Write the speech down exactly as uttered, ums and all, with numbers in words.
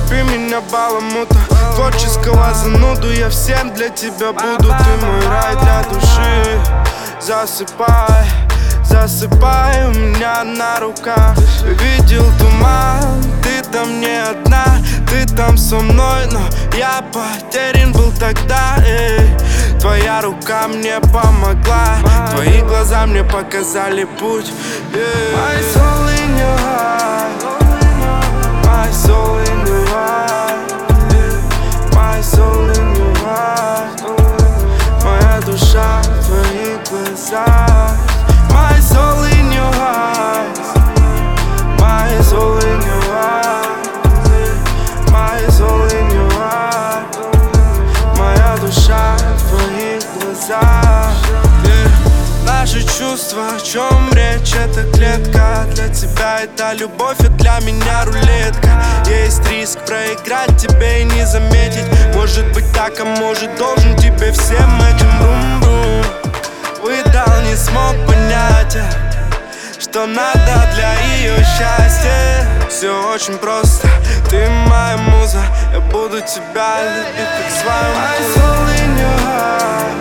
Купи меня баламута, творческого зануду. Я всем для тебя буду, ты мой рай для души. Засыпай, засыпай у меня на руках. Видел туман, ты там не одна, ты там со мной, но я потерян был тогда, эй. Твоя рука мне помогла, твои глаза мне показали путь, yeah. My soul in your heart, my soul in your heart, yeah. My soul in your heart, моя душа в твоих глазах. My soul in your heart, my soul in your heart, yeah. My soul in your heart, моя душа в твоих глазах, yeah. Наши чувства, о чем речь, это клетка. Для тебя это любовь, а для меня рулетка. Есть риск проиграть тебе и не заметить. Может быть так, а может должен тебе всем этим брум-брум. Выдал, не смог понять, что надо для ее счастья. Все очень просто, ты моя муза, я буду тебя любить как свою. My soul in your heart,